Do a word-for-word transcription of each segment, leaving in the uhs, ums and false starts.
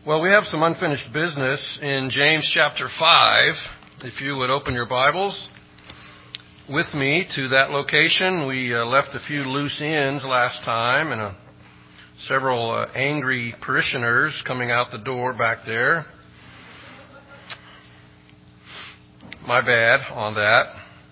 Well, we have some unfinished business in James chapter five. If you would open your Bibles with me to that location. We uh, left a few loose ends last time and uh, several uh, angry parishioners coming out the door back there. My bad on that.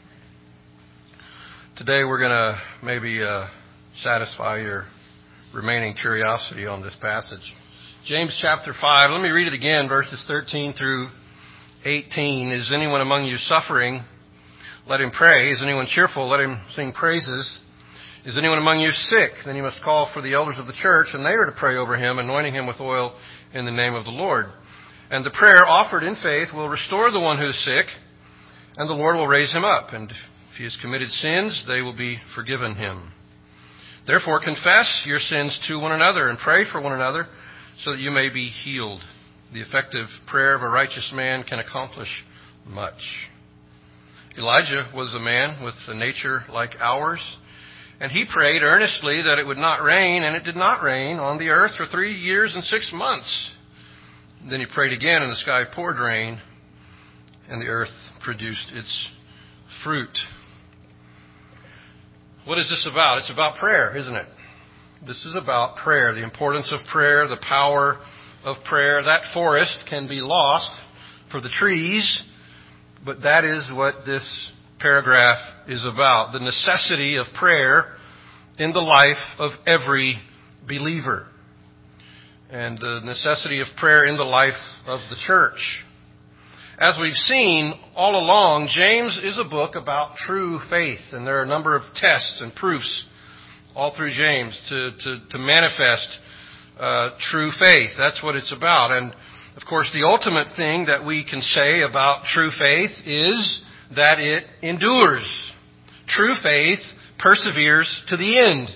Today we're going to maybe uh, satisfy your remaining curiosity on this passage. James chapter five, let me read it again, verses thirteen through eighteen. Is anyone among you suffering? Let him pray. Is anyone cheerful? Let him sing praises. Is anyone among you sick? Then you must call for the elders of the church, and they are to pray over him, anointing him with oil in the name of the Lord. And the prayer offered in faith will restore the one who is sick, and the Lord will raise him up. And if he has committed sins, they will be forgiven him. Therefore, confess your sins to one another and pray for one another, so that you may be healed. The effective prayer of a righteous man can accomplish much. Elijah was a man with a nature like ours, and he prayed earnestly that it would not rain, and it did not rain on the earth for three years and six months. Then he prayed again, and the sky poured rain, and the earth produced its fruit. What is this about? It's about prayer, isn't it? This is about prayer, the importance of prayer, the power of prayer. That forest can be lost for the trees, but that is what this paragraph is about, the necessity of prayer in the life of every believer, and the necessity of prayer in the life of the church. As we've seen all along, James is a book about true faith, and there are a number of tests and proofs all through James to, to, to manifest uh, true faith. That's what it's about. And, of course, the ultimate thing that we can say about true faith is that it endures. True faith perseveres to the end.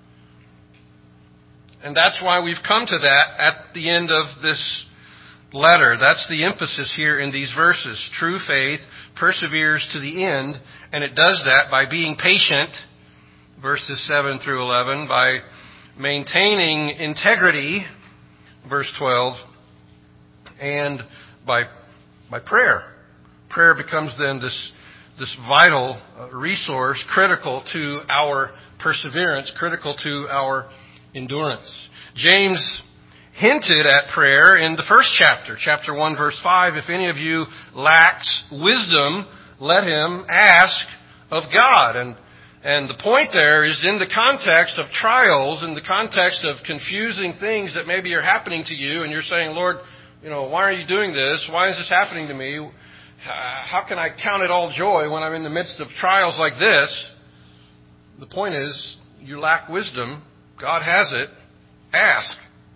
And that's why we've come to that at the end of this letter. That's the emphasis here in these verses. True faith perseveres to the end, and it does that by being patient, verses seven through eleven, by maintaining integrity, verse twelve, and by by prayer. Prayer becomes then this, this vital resource critical to our perseverance, critical to our endurance. James hinted at prayer in the first chapter, chapter one, verse five. If any of you lacks wisdom, let him ask of God. And And the point there is in the context of trials, in the context of confusing things that maybe are happening to you, and you're saying, Lord, you know, why are you doing this? Why is this happening to me? How can I count it all joy when I'm in the midst of trials like this? The point is, you lack wisdom. God has it. Ask.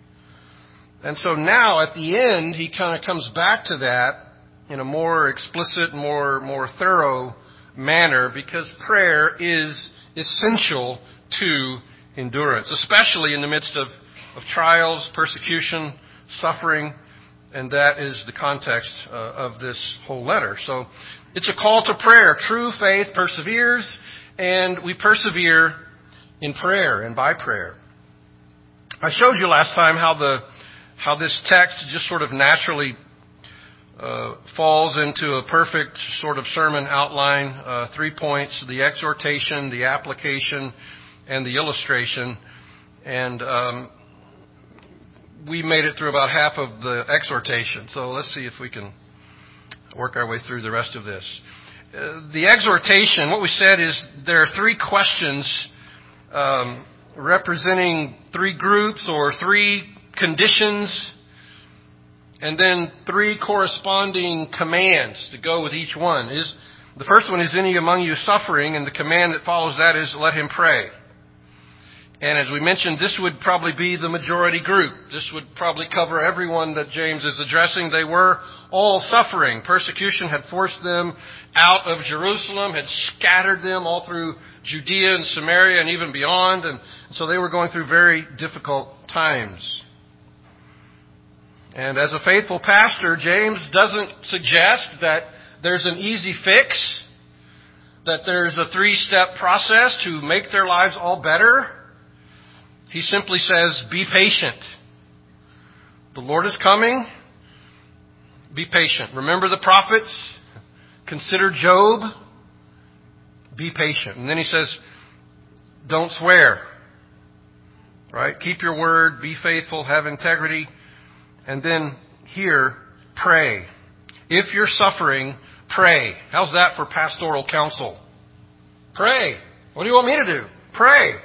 And so now at the end, he kind of comes back to that in a more explicit, more, more thorough manner, because prayer is essential to endurance, especially in the midst of, of trials, persecution, suffering, and that is the context uh, of this whole letter. So it's a call to prayer. True faith perseveres, and we persevere in prayer and by prayer. I showed you last time how the how this text just sort of naturally Uh, falls into a perfect sort of sermon outline, uh, three points: the exhortation, the application, and the illustration. And um, we made it through about half of the exhortation. So let's see if we can work our way through the rest of this. Uh, the exhortation, what we said is there are three questions um, representing three groups or three conditions, and then three corresponding commands to go with each one. Is the first one is any among you suffering, and the command that follows that is let him pray. And as we mentioned, this would probably be the majority group. This would probably cover everyone that James is addressing. They were all suffering. Persecution had forced them out of Jerusalem, had scattered them all through Judea and Samaria and even beyond. And so they were going through very difficult times. And as a faithful pastor, James doesn't suggest that there's an easy fix, that there's a three-step process to make their lives all better. He simply says, be patient. The Lord is coming. Be patient. Remember the prophets. Consider Job. Be patient. And then he says, don't swear. Right? Keep your word. Be faithful. Have integrity. And then here, pray. If you're suffering, pray. How's that for pastoral counsel? Pray. What do you want me to do? Pray.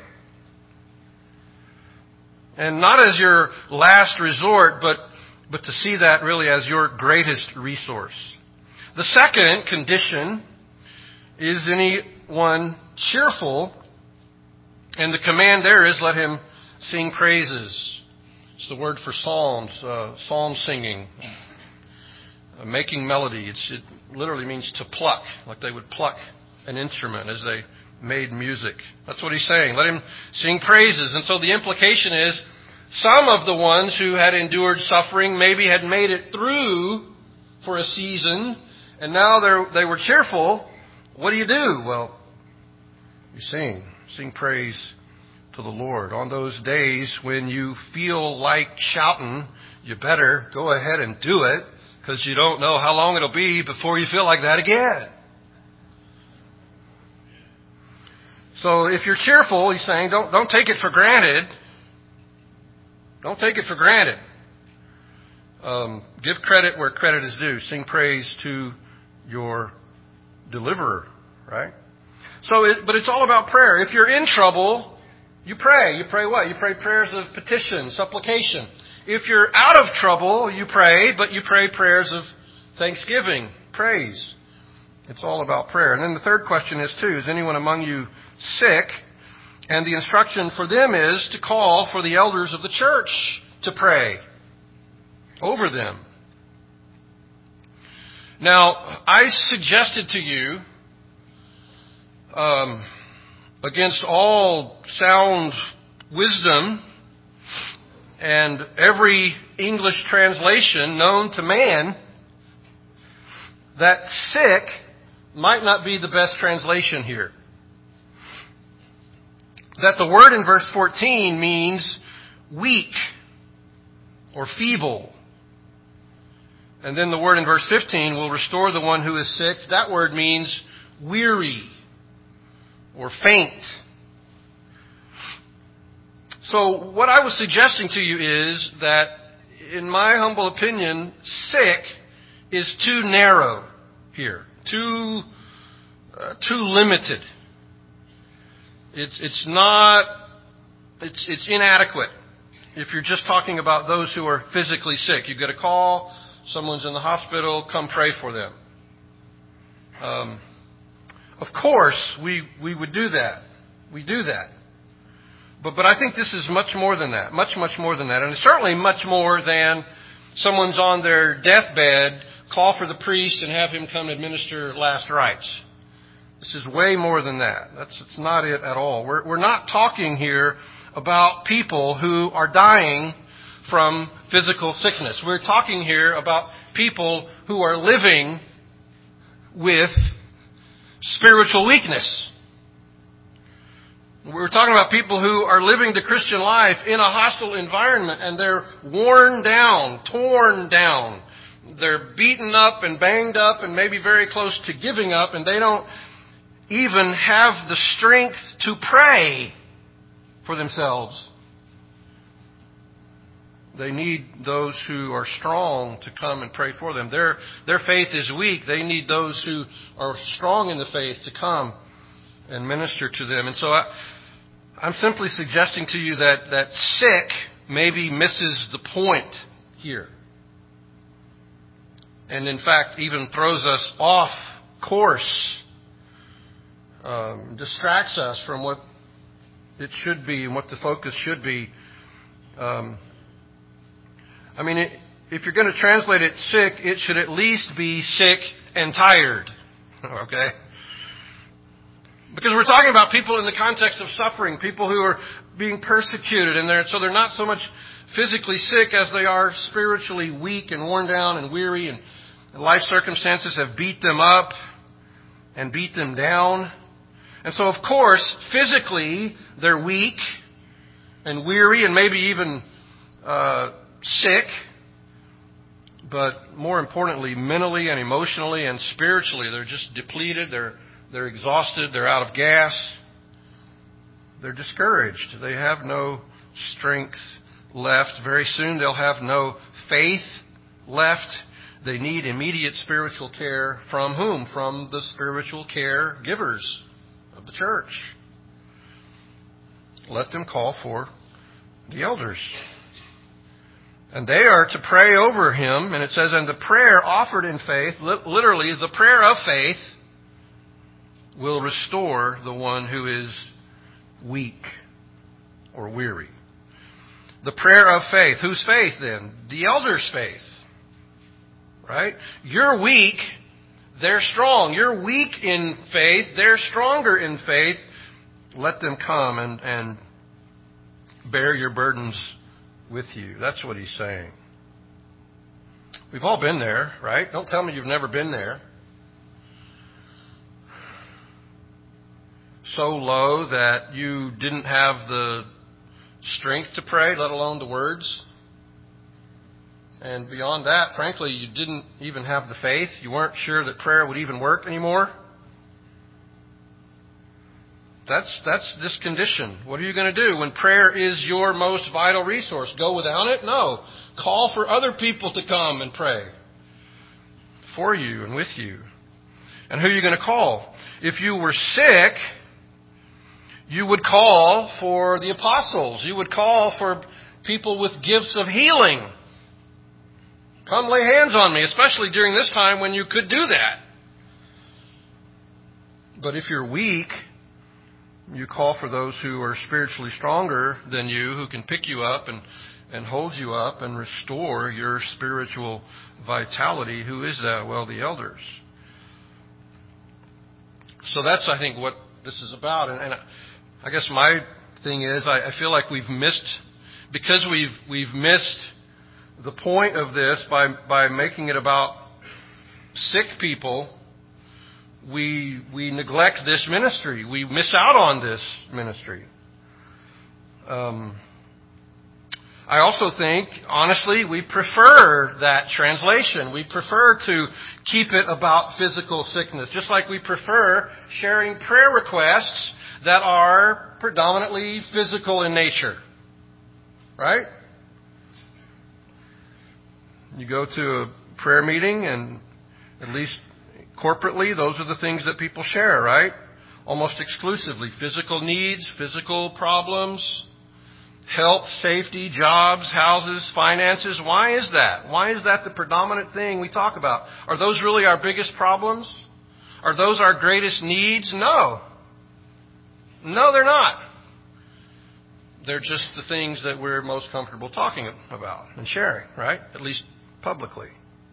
And not as your last resort, but, but to see that really as your greatest resource. The second condition is anyone cheerful, and the command there is let him sing praises. It's the word for psalms, uh, psalm singing, uh, making melody. It's, it literally means to pluck, like they would pluck an instrument as they made music. That's what he's saying. Let him sing praises. And so the implication is some of the ones who had endured suffering maybe had made it through for a season, and now they they were cheerful. What do you do? Well, you sing. Sing praise to the Lord. On those days when you feel like shouting, you better go ahead and do it, because you don't know how long it'll be before you feel like that again. So if you're cheerful, he's saying, don't don't take it for granted. Don't take it for granted. Um, give credit where credit is due. Sing praise to your deliverer, right? So, it, but it's all about prayer. If you're in trouble, you pray. You pray what? You pray prayers of petition, supplication. If you're out of trouble, you pray, but you pray prayers of thanksgiving, praise. It's all about prayer. And then the third question is, too, is anyone among you sick? And the instruction for them is to call for the elders of the church to pray over them. Now, I suggested to you, um, against all sound wisdom and every English translation known to man, that sick might not be the best translation here. That the word in verse fourteen means weak or feeble. And then the word in verse fifteen will restore the one who is sick. That word means weary or faint. So what I was suggesting to you is that, in my humble opinion, sick is too narrow here, too uh, too limited. It's it's not it's it's inadequate. If you're just talking about those who are physically sick, you get a call, someone's in the hospital, come pray for them. Um, of course, we we would do that. We do that. But but I think this is much more than that. Much much more than that, and it's certainly much more than someone's on their deathbed, call for the priest and have him come administer last rites. This is way more than that. That's it's not it at all. We're we're not talking here about people who are dying from physical sickness. We're talking here about people who are living with spiritual weakness. We're talking about people who are living the Christian life in a hostile environment, and they're worn down, torn down. They're beaten up and banged up and maybe very close to giving up, and they don't even have the strength to pray for themselves. They need those who are strong to come and pray for them. Their their faith is weak. They need those who are strong in the faith to come and minister to them. And so I, I'm simply suggesting to you that, that sick maybe misses the point here. And in fact, even throws us off course. Um, distracts us from what it should be and what the focus should be. Um, I mean, it, if you're going to translate it sick, it should at least be sick and tired. Okay? Because we're talking about people in the context of suffering, people who are being persecuted, and they're, so they're not so much physically sick as they are spiritually weak and worn down and weary, and, and life circumstances have beat them up and beat them down. And so, of course, physically, they're weak and weary and maybe even uh, sick. but more importantly, mentally and emotionally and spiritually, they're just depleted. They're they're exhausted. They're out of gas. They're discouraged. They have no strength left. Very soon they'll have no faith left. They need immediate spiritual care from whom? From the spiritual care givers of the church. Let them call for the elders. And they are to pray over him. And it says, and the prayer offered in faith, literally the prayer of faith, will restore the one who is weak or weary. The prayer of faith. Whose faith then? The elders' faith. Right? You're weak, they're strong. You're weak in faith, they're stronger in faith. Let them come and, and bear your burdens with you. That's what he's saying. We've all been there, right? Don't tell me you've never been there. So low that you didn't have the strength to pray, let alone the words. And beyond that, frankly, you didn't even have the faith. You weren't sure that prayer would even work anymore. That's that's this condition. What are you going to do when prayer is your most vital resource? Go without it? No. Call for other people to come and pray for you and with you. And who are you going to call? If you were sick, you would call for the apostles. You would call for people with gifts of healing. Come lay hands on me, especially during this time when you could do that. But if you're weak, you call for those who are spiritually stronger than you, who can pick you up and, and hold you up and restore your spiritual vitality. Who is that? Well, the elders. So that's, I think, what this is about. And, and I guess my thing is, I, I feel like we've missed, because we've we've missed the point of this by by making it about sick people. We we neglect this ministry. We miss out on this ministry. Um, I also think, honestly, we prefer that translation. We prefer to keep it about physical sickness, just like we prefer sharing prayer requests that are predominantly physical in nature. Right? You go to a prayer meeting, and at least corporately, those are the things that people share, right? Almost exclusively. Physical needs, physical problems, health, safety, jobs, houses, finances. Why is that? Why is that the predominant thing we talk about? Are those really our biggest problems? Are those our greatest needs? No. No, they're not. They're just the things that we're most comfortable talking about and sharing, right? At least publicly.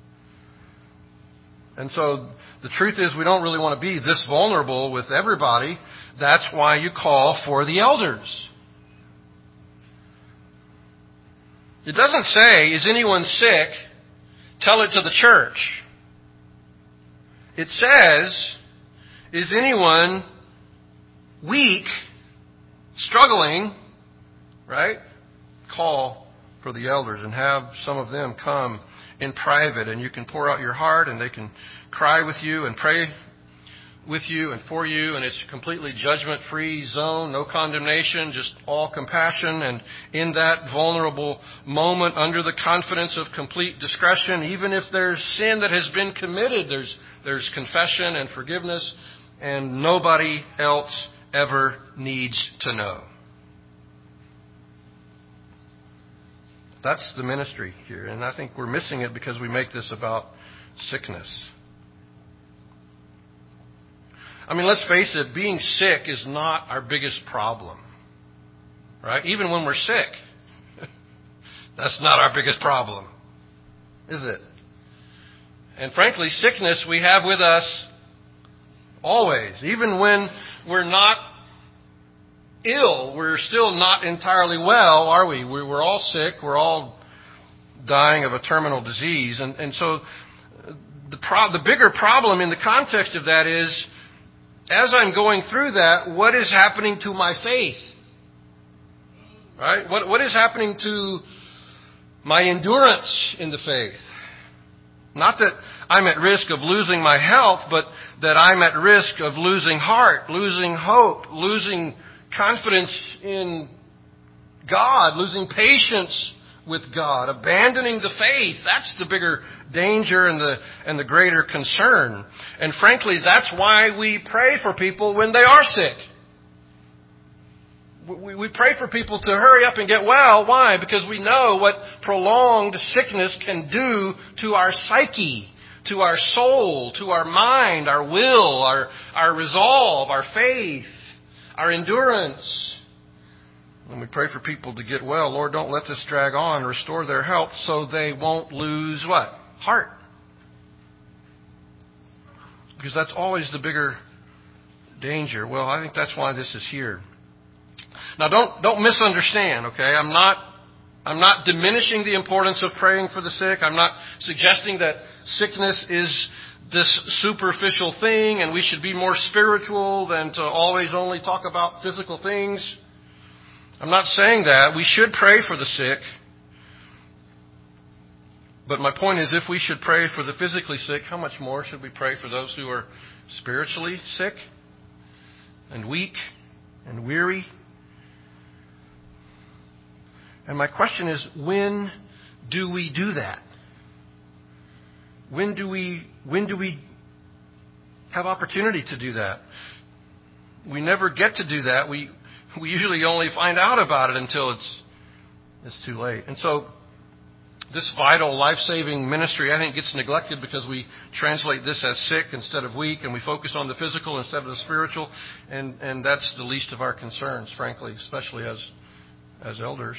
And so the truth is, we don't really want to be this vulnerable with everybody. That's why you call for the elders. It doesn't say, is anyone sick? Tell it to the church. It says, is anyone weak, struggling, right? Call for the elders and have some of them come in private, and you can pour out your heart, and they can cry with you and pray with you and for you, and it's a completely judgment-free zone, no condemnation, just all compassion. And in that vulnerable moment, under the confidence of complete discretion, even if there's sin that has been committed, there's there's confession and forgiveness, and nobody else ever needs to know. That's the ministry here, and I think we're missing it because we make this about sickness. I mean, let's face it, being sick is not our biggest problem, right? Even when we're sick, that's not our biggest problem, is it? And frankly, sickness we have with us always. Even when we're not ill, we're still not entirely well, are we? We're all sick. We're all dying of a terminal disease. And, and so the, pro- the bigger problem in the context of that is, as I'm going through that, what is happening to my faith? Right? What, what is happening to my endurance in the faith? Not that I'm at risk of losing my health, but that I'm at risk of losing heart, losing hope, losing confidence in God, losing patience with God, abandoning the faith. That's the bigger danger and the and the greater concern. And frankly, that's why we pray for people when they are sick. We, we pray for people to hurry up and get well. Why? Because we know what prolonged sickness can do to our psyche, to our soul, to our mind, our will, our, our resolve, our faith, our endurance. When we pray for people to get well, Lord, don't let this drag on. Restore their health so they won't lose what? Heart. Because that's always the bigger danger. Well, I think that's why this is here. Now, don't don't misunderstand, okay? I'm not I'm not diminishing the importance of praying for the sick. I'm not suggesting that sickness is this superficial thing and we should be more spiritual than to always only talk about physical things. I'm not saying that. We should pray for the sick. But my point is, if we should pray for the physically sick, how much more should we pray for those who are spiritually sick and weak and weary? And my question is, when do we do that? When do we, when do we have opportunity to do that? We never get to do that. We We usually only find out about it until it's it's too late. And so this vital, life-saving ministry, I think, gets neglected because we translate this as sick instead of weak, and we focus on the physical instead of the spiritual, and, and that's the least of our concerns, frankly, especially as as elders.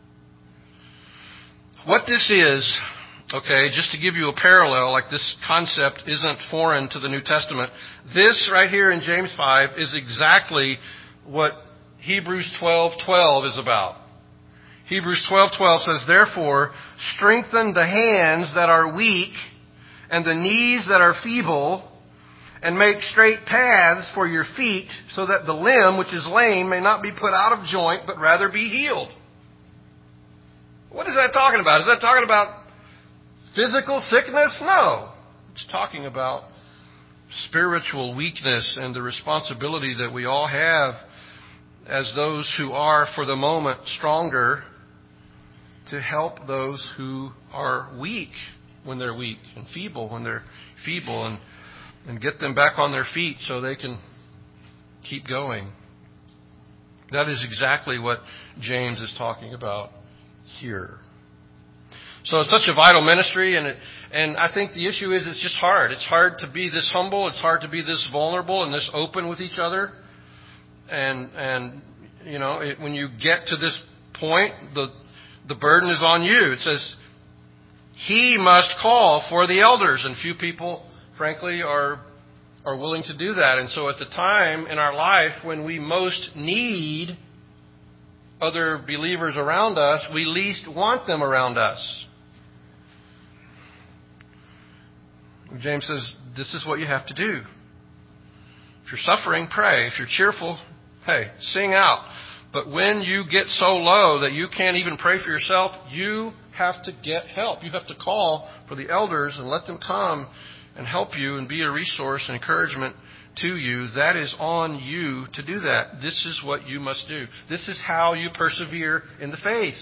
What this is, okay, just to give you a parallel, like this concept isn't foreign to the New Testament. This right here in James five is exactly what Hebrews twelve twelve is about. Hebrews twelve twelve says, "Therefore, strengthen the hands that are weak and the knees that are feeble, and make straight paths for your feet, so that the limb which is lame may not be put out of joint, but rather be healed." What is that talking about? Is that talking about physical sickness? No. It's talking about spiritual weakness and the responsibility that we all have as those who are, for the moment, stronger, to help those who are weak when they're weak and feeble when they're feeble, and, and get them back on their feet so they can keep going. That is exactly what James is talking about here. So it's such a vital ministry, and it, and I think the issue is it's just hard. It's hard to be this humble. It's hard to be this vulnerable and this open with each other. And, and you know, it, when you get to this point, the the burden is on you. It says, he must call for the elders. And few people, frankly, are are willing to do that. And so at the time in our life when we most need other believers around us, we least want them around us. James says, this is what you have to do. If you're suffering, pray. If you're cheerful, hey, sing out. But when you get so low that you can't even pray for yourself, you have to get help. You have to call for the elders and let them come and help you and be a resource and encouragement to you. That is on you to do that. This is what you must do. This is how you persevere in the faith.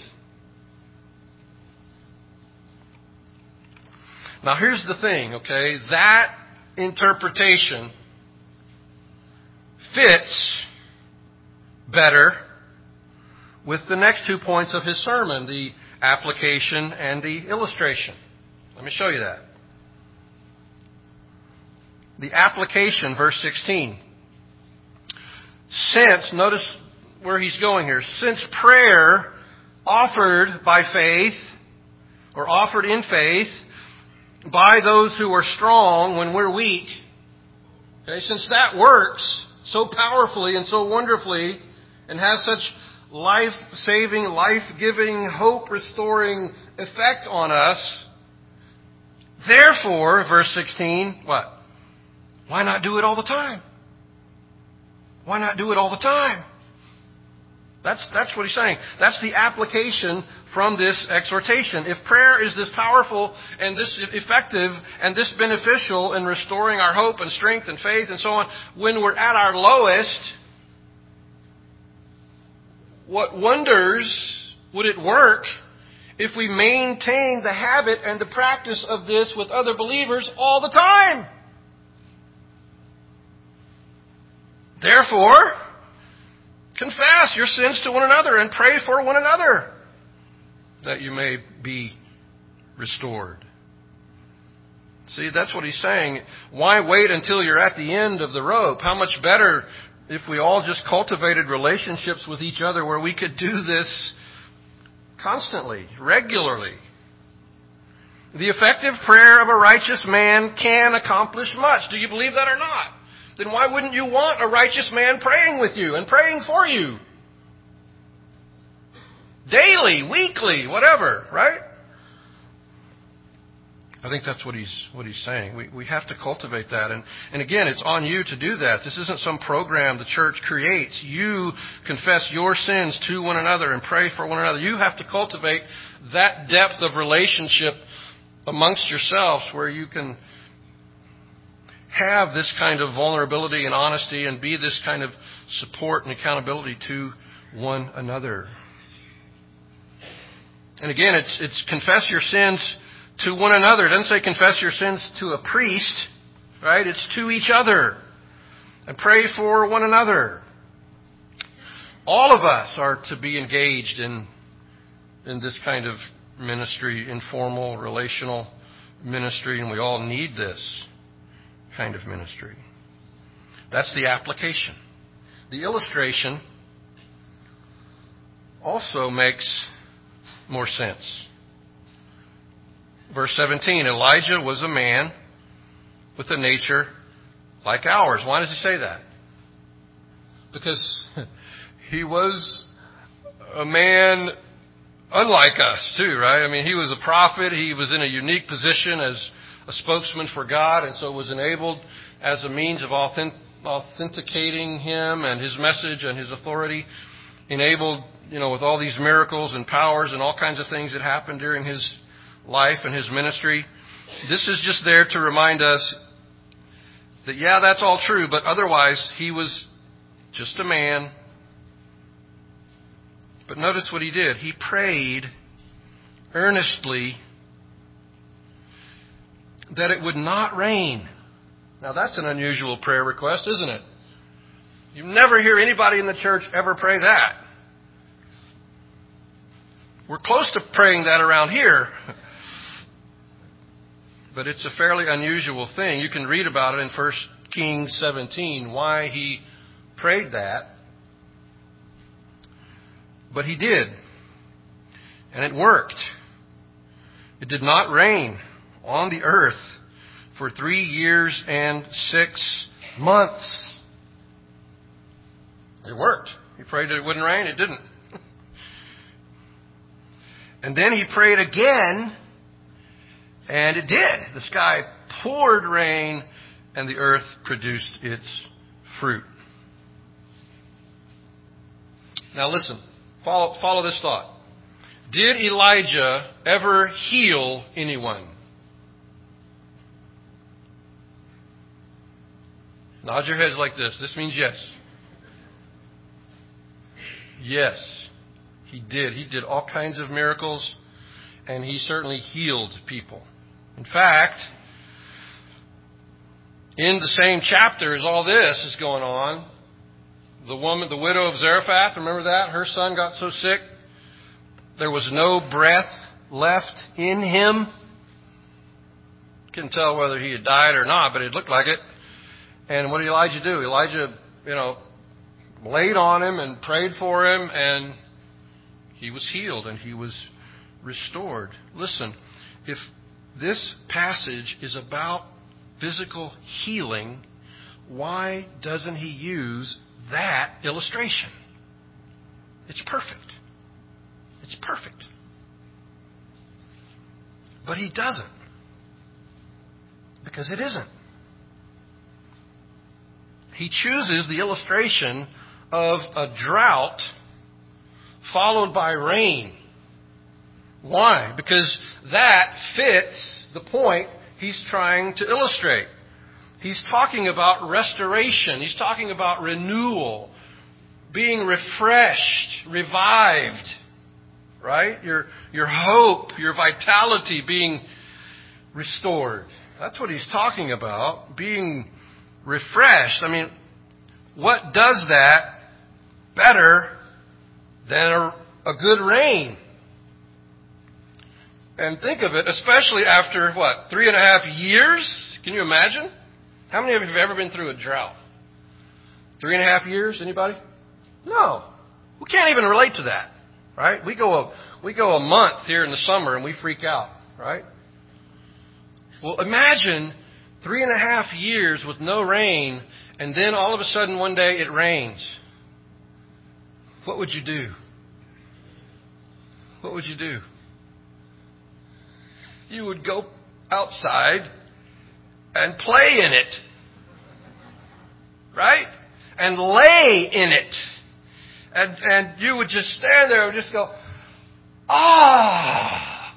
Now here's the thing, okay? That interpretation fits better with the next two points of his sermon, the application and the illustration. Let me show you that. The application, verse sixteen. Since, notice where he's going here. Since prayer offered by faith, or offered in faith, by those who are strong when we're weak, okay, since that works so powerfully and so wonderfully and has such life-saving, life-giving, hope-restoring effect on us, therefore, verse sixteen, what? Why not do it all the time? Why not do it all the time? That's, that's what he's saying. That's the application from this exhortation. If prayer is this powerful and this effective and this beneficial in restoring our hope and strength and faith and so on, when we're at our lowest, what wonders would it work if we maintain the habit and the practice of this with other believers all the time? Therefore, confess your sins to one another and pray for one another that you may be restored. See, that's what he's saying. Why wait until you're at the end of the rope? How much better if we all just cultivated relationships with each other where we could do this constantly, regularly. The effective prayer of a righteous man can accomplish much. Do you believe that or not? Then why wouldn't you want a righteous man praying with you and praying for you? Daily, weekly, whatever, right? I think that's what he's what he's saying. We we have to cultivate that. And, and again, it's on you to do that. This isn't some program the church creates. You confess your sins to one another and pray for one another. You have to cultivate that depth of relationship amongst yourselves where you can have this kind of vulnerability and honesty and be this kind of support and accountability to one another. And again, it's it's confess your sins to one another. It doesn't say confess your sins to a priest, right? It's to each other. And pray for one another. All of us are to be engaged in, in this kind of ministry, informal, relational ministry, and we all need this kind of ministry. That's the application. The illustration also makes more sense. Verse seventeen, Elijah was a man with a nature like ours. Why does he say that? Because he was a man unlike us too, right? I mean, he was a prophet. He was in a unique position as a spokesman for God, and so was enabled as a means of authentic, authenticating him and his message and his authority, enabled, you know, with all these miracles and powers and all kinds of things that happened during his life and his ministry. This is just there to remind us that, yeah, that's all true, but otherwise he was just a man. But notice what he did. He prayed earnestly that it would not rain. Now that's an unusual prayer request, isn't it? You never hear anybody in the church ever pray that. We're close to praying that around here. But it's a fairly unusual thing. You can read about it in First Kings seventeen, why he prayed that. But he did. And it worked. It did not rain on the earth for three years and six months. It worked. He prayed that it wouldn't rain. It didn't. And then he prayed again, and it did. The sky poured rain, and the earth produced its fruit. Now listen, follow, follow this thought. Did Elijah ever heal anyone? Nod your heads like this. This means yes. Yes, he did. He did all kinds of miracles, and he certainly healed people. In fact, in the same chapter as all this is going on, the woman, the widow of Zarephath, remember that? Her son got so sick, there was no breath left in him. Couldn't tell whether he had died or not, but it looked like it. And what did Elijah do? Elijah, you know, laid on him and prayed for him, and he was healed and he was restored. Listen, if this passage is about physical healing, why doesn't he use that illustration? It's perfect. It's perfect. But he doesn't. Because it isn't. He chooses the illustration of a drought followed by rain. Why? Because that fits the point he's trying to illustrate. He's talking about restoration. He's talking about renewal, being refreshed, revived, right? Your, your hope, your vitality being restored. That's what he's talking about, being refreshed. I mean, what does that better than a, a good rain? And think of it, especially after, what, three and a half years? Can you imagine? How many of you have ever been through a drought? Three and a half years? Anybody? No. We can't even relate to that, right? We go a, we go a month here in the summer and we freak out, right? Well, imagine three and a half years with no rain, and then all of a sudden one day it rains. What would you do? What would you do? You would go outside and play in it. Right? And lay in it. And and you would just stand there and just go, ah,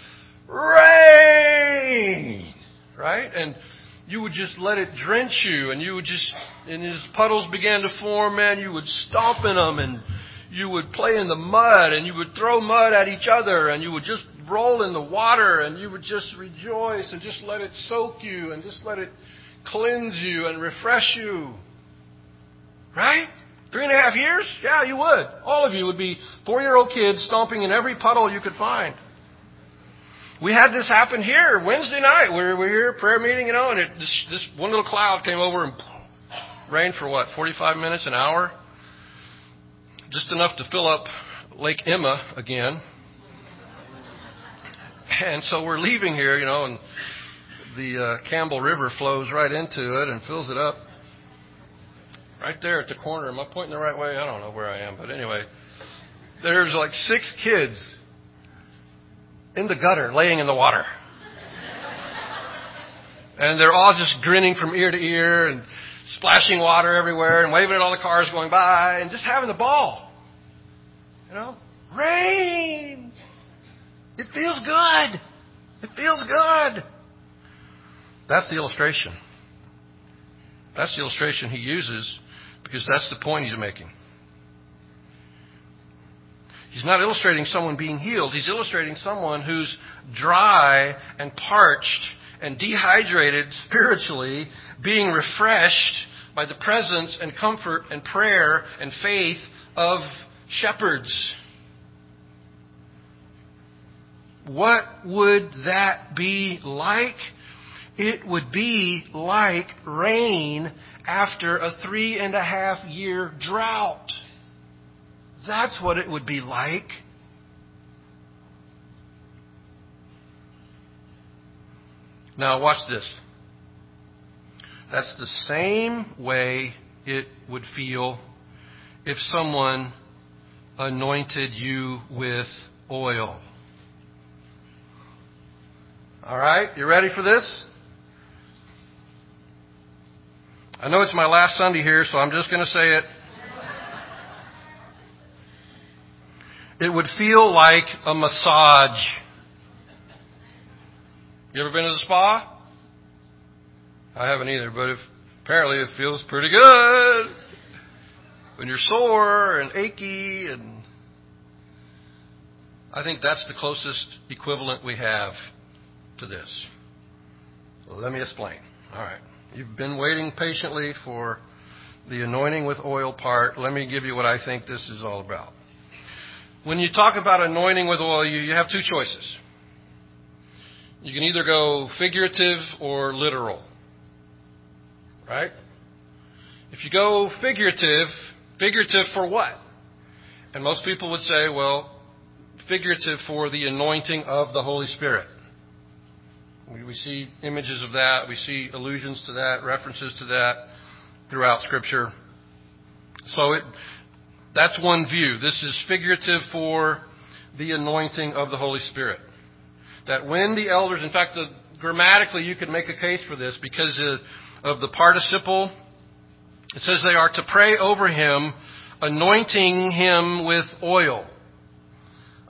rain. Right? And you would just let it drench you, and you would just, and as puddles began to form, man, you would stomp in them, and you would play in the mud, and you would throw mud at each other, and you would just roll in the water, and you would just rejoice and just let it soak you and just let it cleanse you and refresh you. Right? Three and a half years? Yeah, you would. All of you would be four-year-old kids stomping in every puddle you could find. We had this happen here Wednesday night. We were, we were here, prayer meeting, you know, and it, this, this one little cloud came over and rained for what, forty-five minutes, an hour? Just enough to fill up Lake Emma again. And so we're leaving here, you know, and the uh, Campbell River flows right into it and fills it up. Right there at the corner. Am I pointing the right way? I don't know where I am. But anyway, there's like six kids in the gutter laying in the water. And they're all just grinning from ear to ear and splashing water everywhere and waving at all the cars going by and just having a ball. You know? Rain! It feels good. It feels good. That's the illustration. That's the illustration he uses because that's the point he's making. He's not illustrating someone being healed. He's illustrating someone who's dry and parched and dehydrated spiritually, being refreshed by the presence and comfort and prayer and faith of shepherds. What would that be like? It would be like rain after a three and a half year drought. That's what it would be like. Now watch this. That's the same way it would feel if someone anointed you with oil. All right, you ready for this? I know it's my last Sunday here, so I'm just going to say it. It would feel like a massage. You ever been to the spa? I haven't either, but if, apparently it feels pretty good when you're sore and achy, and I think that's the closest equivalent we have to this. Let me explain. All right. You've been waiting patiently for the anointing with oil part. Let me give you what I think this is all about. When you talk about anointing with oil, you, you have two choices. You can either go figurative or literal. Right? If you go figurative, figurative for what? And most people would say, well, figurative for the anointing of the Holy Spirit. We, we see images of that. We see allusions to that, references to that throughout Scripture. So it, that's one view. This is figurative for the anointing of the Holy Spirit. That when the elders, in fact, the, grammatically you could make a case for this because of, of the participle. It says they are to pray over him, anointing him with oil.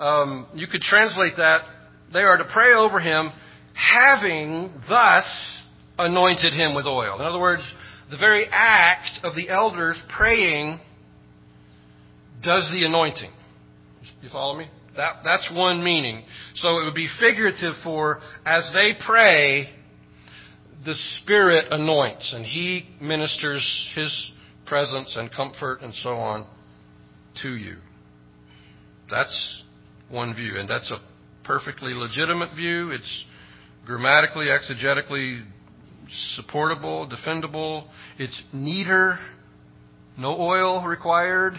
Um, you could translate that, they are to pray over him, having thus anointed him with oil. In other words, the very act of the elders praying does the anointing. You follow me? That, that's one meaning. So it would be figurative for, as they pray, the Spirit anoints, and He ministers His presence and comfort and so on to you. That's one view, and that's a perfectly legitimate view. It's grammatically, exegetically supportable, defendable. It's neater, no oil required.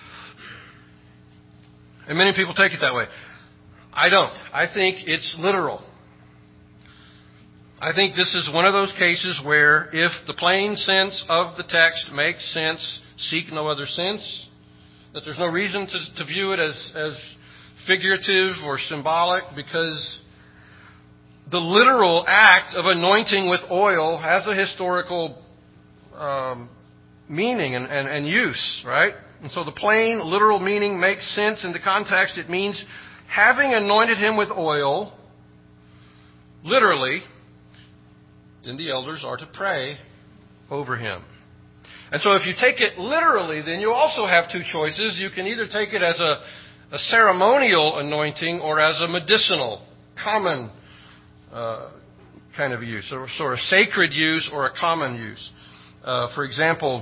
And many people take it that way. I don't. I think it's literal. I think this is one of those cases where if the plain sense of the text makes sense, seek no other sense, that there's no reason to, to view it as, as figurative or symbolic, because the literal act of anointing with oil has a historical um, meaning and, and, and use, right? And so the plain, literal meaning makes sense in the context. It means having anointed him with oil, literally, then the elders are to pray over him. And so if you take it literally, then you also have two choices. You can either take it as a, a ceremonial anointing or as a medicinal, common uh, kind of use, or sort of sacred use or a common use. Uh, for example,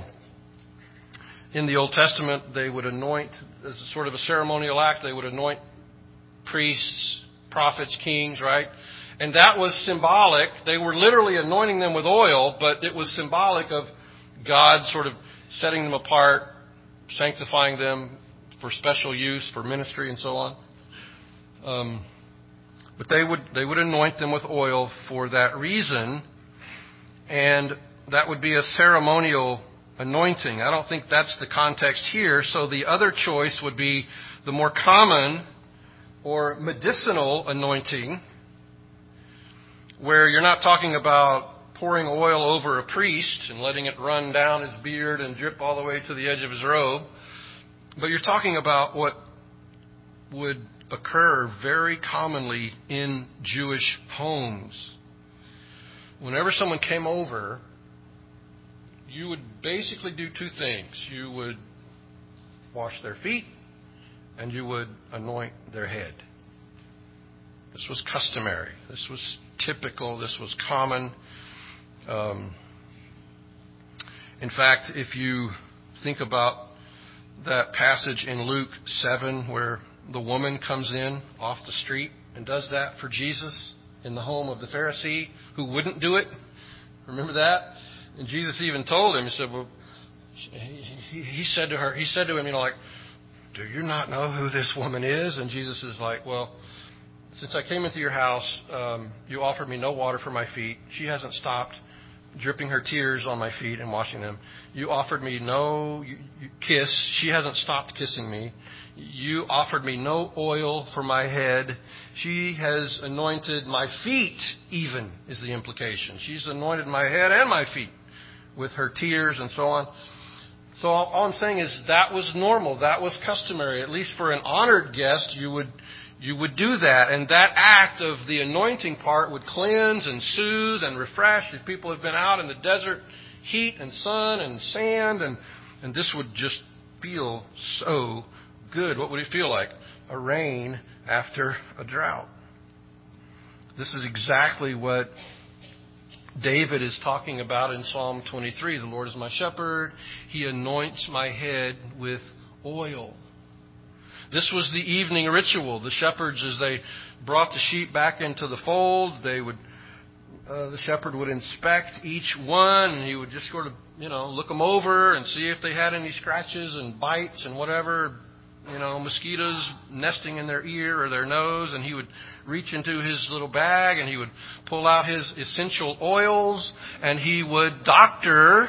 in the Old Testament, they would anoint, as a sort of a ceremonial act, they would anoint priests, prophets, kings, right? And that was symbolic. They were literally anointing them with oil, but it was symbolic of God sort of setting them apart, sanctifying them for special use, for ministry, and so on. Um, but they would they would anoint them with oil for that reason, and that would be a ceremonial anointing. I don't think that's the context here. So the other choice would be the more common or medicinal anointing, where you're not talking about pouring oil over a priest and letting it run down his beard and drip all the way to the edge of his robe, but you're talking about what would occur very commonly in Jewish homes. Whenever someone came over, you would basically do two things. You would wash their feet and you would anoint their head. This was customary. This was typical. This was common. Um, in fact, if you think about that passage in Luke seven where the woman comes in off the street and does that for Jesus in the home of the Pharisee who wouldn't do it. Remember that? And Jesus even told him, he said, well, he, he said to her, he said to him, you know, like, do you not know who this woman is? And Jesus is like, well, since I came into your house, um, you offered me no water for my feet. She hasn't stopped dripping her tears on my feet and washing them. You offered me no you, you kiss. She hasn't stopped kissing me. You offered me no oil for my head. She has anointed my feet, even, is the implication. She's anointed my head and my feet with her tears and so on. So all, all I'm saying is that was normal. That was customary. At least for an honored guest, you would you would do that. And that act of the anointing part would cleanse and soothe and refresh. If people had been out in the desert, heat and sun and sand, and, and this would just feel so good. What would it feel like? A rain after a drought. This is exactly what David is talking about in Psalm twenty-three. The Lord is my shepherd. He anoints my head with oil. This was the evening ritual. The shepherds, as they brought the sheep back into the fold, they would, uh, the shepherd would inspect each one, and he would just sort of, you know, look them over and see if they had any scratches and bites and whatever, you know, mosquitoes nesting in their ear or their nose, and he would reach into his little bag and he would pull out his essential oils and he would doctor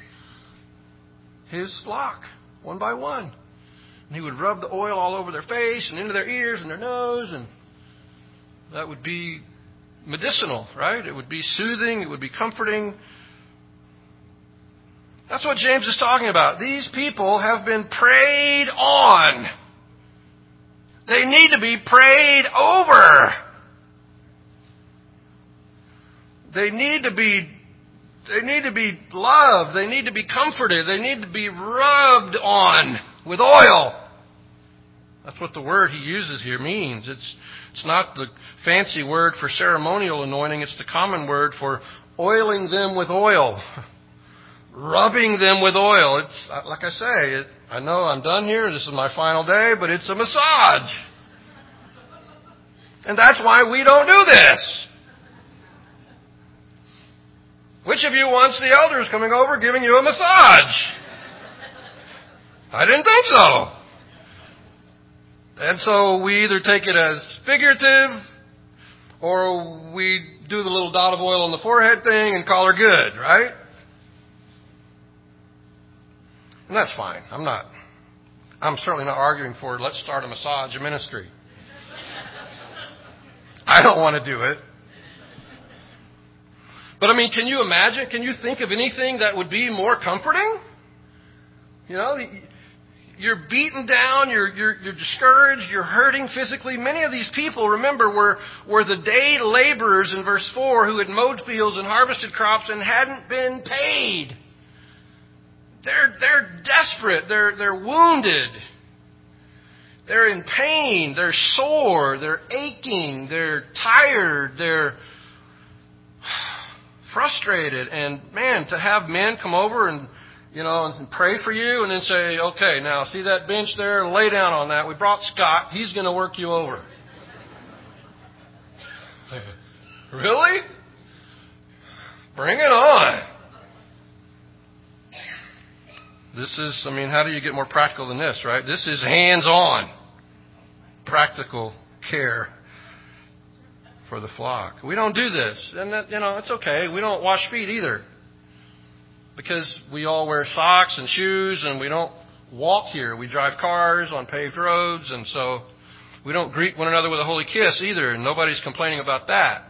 his flock one by one. And he would rub the oil all over their face and into their ears and their nose, and that would be medicinal, right? It would be soothing. It would be comforting. That's what James is talking about. These people have been prayed on. They need to be prayed over. They need to be They need to be loved. They need to be comforted. They need to be rubbed on with oil. That's what the word he uses here means. It's it's not the fancy word for ceremonial anointing. It's the common word for oiling them with oil. Rubbing them with oil. It's like I say, it, I know I'm done here. This is my final day, but it's a massage. And that's why we don't do this. Which of you wants the elders coming over giving you a massage? I didn't think so. And so we either take it as figurative or we do the little dot of oil on the forehead thing and call her good, right? And that's fine. I'm not, I'm certainly not arguing for let's start a massage ministry. I don't want to do it. But I mean, can you imagine, can you think of anything that would be more comforting? You know, you're beaten down, you're, you're, you're discouraged, you're hurting physically. Many of these people, remember, were, were the day laborers in verse four who had mowed fields and harvested crops and hadn't been paid. They're, they're desperate, they're, they're wounded. They're in pain, they're sore, they're aching, they're tired, they're frustrated. And man, to have men come over and, you know, and pray for you and then say, okay, now see that bench there? Lay down on that. We brought Scott. He's going to work you over. Really? Bring it on. This is, I mean, how do you get more practical than this, right? This is hands-on, practical care for the flock. We don't do this. And, that, you know, it's okay. We don't wash feet either. Because we all wear socks and shoes and we don't walk here. We drive cars on paved roads. And so we don't greet one another with a holy kiss either. And nobody's complaining about that.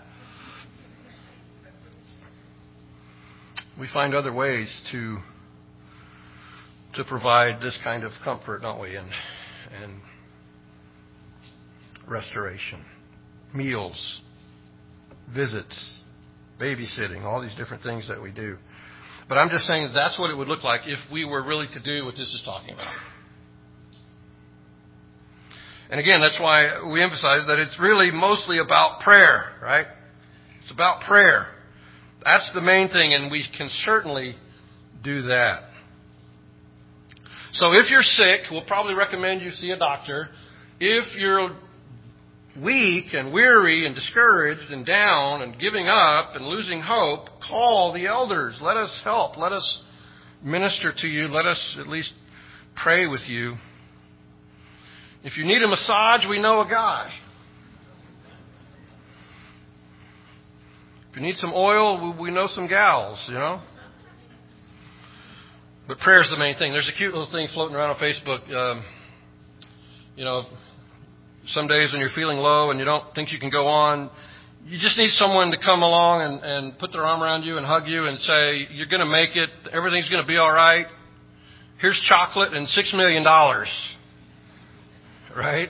We find other ways to to provide this kind of comfort, don't we? And, and restoration. Meals. Visits, babysitting, all these different things that we do. But I'm just saying that that's what it would look like if we were really to do what this is talking about. And again, that's why we emphasize that it's really mostly about prayer, right? It's about prayer. That's the main thing, and we can certainly do that. So if you're sick, we'll probably recommend you see a doctor. If you're weak and weary and discouraged and down and giving up and losing hope, call the elders. Let us help. Let us minister to you. Let us at least pray with you. If you need a massage, we know a guy. If you need some oil, we know some gals, you know. But prayer is the main thing. There's a cute little thing floating around on Facebook. Um, you know, some days when you're feeling low and you don't think you can go on, you just need someone to come along and, and put their arm around you and hug you and say, you're going to make it. Everything's going to be all right. Here's chocolate and six million dollars. Right?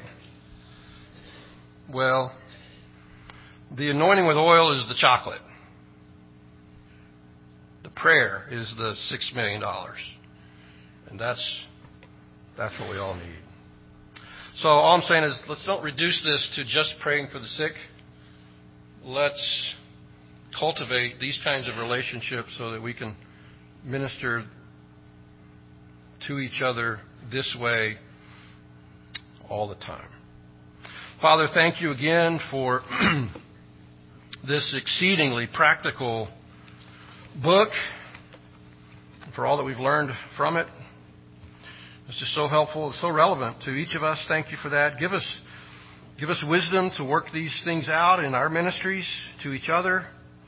Well, the anointing with oil is the chocolate. The prayer is the six million dollars. And that's, that's what we all need. So all I'm saying is let's don't reduce this to just praying for the sick. Let's cultivate these kinds of relationships so that we can minister to each other this way all the time. Father, thank you again for this exceedingly practical book, for all that we've learned from it. It's just so helpful. It's so relevant to each of us. Thank you for that. Give us, give us wisdom to work these things out in our ministries to each other.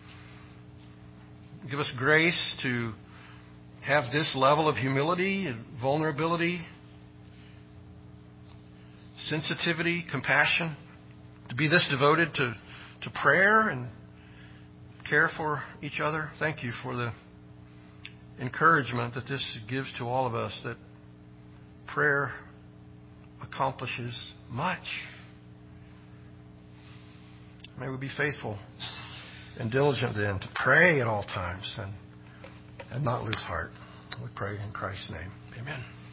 Give us grace to have this level of humility and vulnerability, sensitivity, compassion, to be this devoted to, to prayer and care for each other. Thank you for the encouragement that this gives to all of us, that prayer accomplishes much. May we be faithful and diligent then to pray at all times and, and not lose heart. We pray in Christ's name. Amen.